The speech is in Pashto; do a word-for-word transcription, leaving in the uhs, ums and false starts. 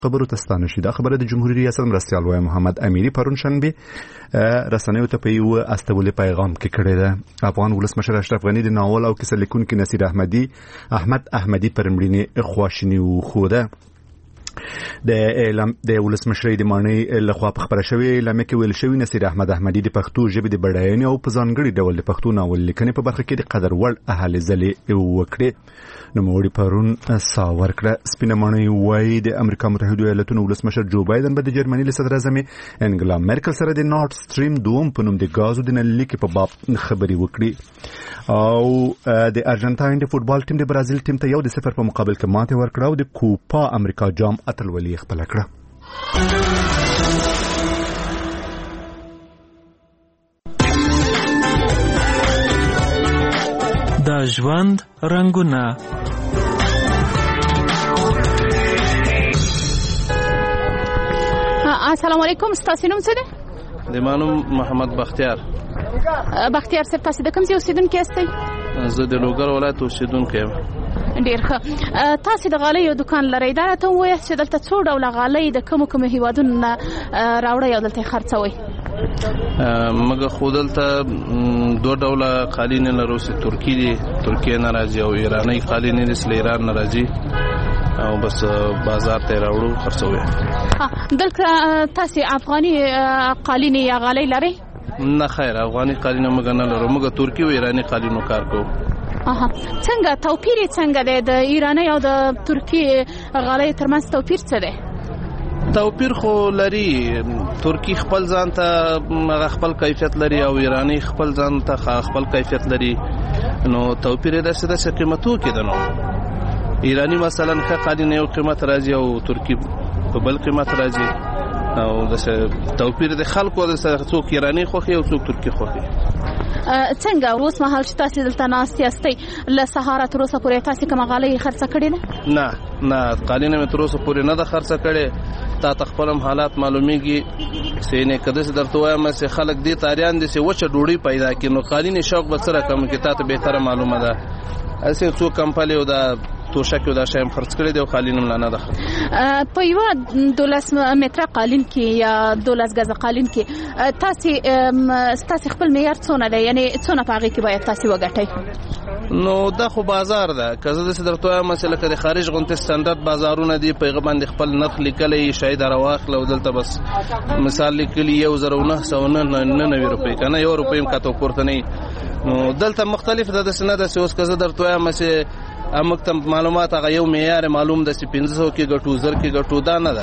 خبرو ته ستانه شي. دا خبره د جمهوریت ریاست مرستیال وای محمد امیری پرون شنبه رسنیو ته په یو استولي پیغام کې کړی ده. افغان ولسمشر اشرف غنی د ناول او کیسه لیکونکي نصیر احمدی احمد احمدی پر مړینې خواشینی وښوده. د اعلام د ولسمشر د مانی لخوا په خبره شوی اعلان کې ویل شوی نصیر احمد احمدی د پښتو ژبې د بډاینې او په ځانګړي ډول د پښتو ناول لیکنې په برخه کې د قدر وړ اهل ځلې وکړي. نو موړي پرون ساور کړه. سپینه مانی وای د امریکا متحده ایالاتونو ولسمشر جو بایدن به د جرمني له صدر اعظم انګلا مرکل سره د نورد سټریم دوم په نوم د غازو د نل لیک په باب خبري وکړي. او د ارجنټاین د فوتبال ټیم د برازیل ټیم ته یو د صفر په مقابل کې ماته ورکړه او د کوپا امریکا جام اتلولي خپل کړه. د ژوند رنگونه السلام علیکم. ستاسو نوم څه دی؟ د مانوم محمد بختیار. بختیار صاحب تاسو د کوم ځای اوسیدونکي یاستئ؟ زه د لوګر ولایت اوسیدونکی یم. ډیر ښه. تاسو د غالۍ یو دکان لرئ. دا ته ووایاست چې دلته څو ډوله غالۍ د کومو کومو هیوادونو نه راوړئ او دلته یې خرڅوئ؟ موږ خو دلته دوه ډوله قالین لرو چې ترکي دي، ترکیې نه راځي، او ایراني قالین دي چې له ایران نه راځي او بس بازار ته راوړو خرڅوي. دلته تاسو افغاني قالین یا غالۍ لرئ؟ نه خیر، افغاني قالین موږ نه لرو. موږ ترکي او ایراني قالینو کار کوو. اها څنګه توپیر څنګه دی د ایرانی او د ترکی غالۍ ترمنځ توپیر څه دی؟ توپیر خو لري. ترکی خپل ځان ته خپل کیفیت لري او ایرانی خپل ځان ته خپل کیفیت لري. نو توپیر د څه د قیمتو کې ده. نو ایرانی مثلا ښه قالین یو قیمت راځي او ترکی په بل قیمت راځي. او د توپیر د خلکو د څوک ایرانی خوښي او څوک ترکی خوښي. څنګه اوس مهال چې تاسو دلته ناست یاستئ له سهاره تر اوسه پورې تاسو کومه غالۍ خرڅه کړې ده؟ نه نه، قالین مې تر اوسه پورې نه ده خرڅه کړې. تا ته خپل هم حالات معلومیږي چې نه کده چې درته وایم چې خلک دې تاریان دي چې وچه ډوډۍ پیدا کړي. نو قالین شوق به سره کم کې تا ته بهتره معلومه ده. اسې څو کمپلي او دا توشک او دا شایم خرڅ کړي دی او قالین هم نه ده. په یو دولس متره قالین کې یا دولس غزه قالین کې تاسو تاسو خپل معیار څونه دی؟ یعنی څونه پاغي کې باید تاسو وګټئ؟ نو دا خو بازار ده. کزه د درته وایم مثلا کله خارج غونته سټانډرډ بازارونه دی، پیغام باندې خپل نرخ لیکلې شاید راواخل او دلته بس مثال لیکلی یو زر او نه سو نه نه روپۍ کنه یو روپۍ هم کاته پورته نه. نو دلته مختلف ده د سنه د اوس کزه درته وایم چې امک تم معلومات هغه یو معیار معلوم د پنځه سوه کې ګټو زر کې ګټو دا نه ده.